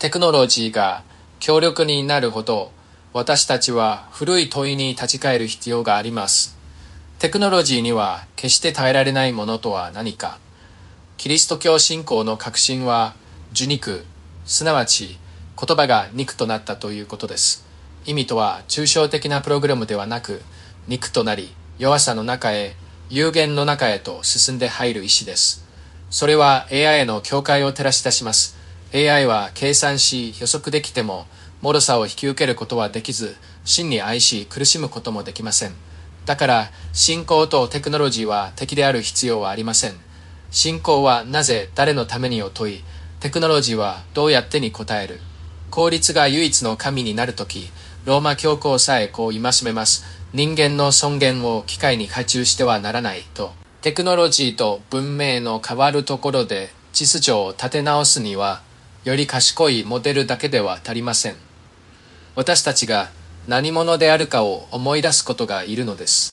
テクノロジーが強力になるほど、私たちは古い問いに立ち返る必要があります。テクノロジーには決して耐えられないものとは何か。キリスト教信仰の核心は受肉、すなわち言葉が肉となったということです。意味とは抽象的なプログラムではなく、肉となり弱さの中へ、有限の中へと進んで入る意志です。それは AI への境界を照らし出します。AI は計算し予測できても、脆さを引き受けることはできず、真に愛し苦しむこともできません。だから、信仰とテクノロジーは敵である必要はありません。信仰はなぜ、誰のためにを問い、テクノロジーはどうやってに答える。効率が唯一の神になるとき、ローマ教皇さえこう戒めます。人間の尊厳を機械に加重してはならないと。テクノロジーと文明の変わるところで秩序を立て直すには、より賢いモデルだけでは足りません。私たちが何者であるかを思い出すことがいるのです。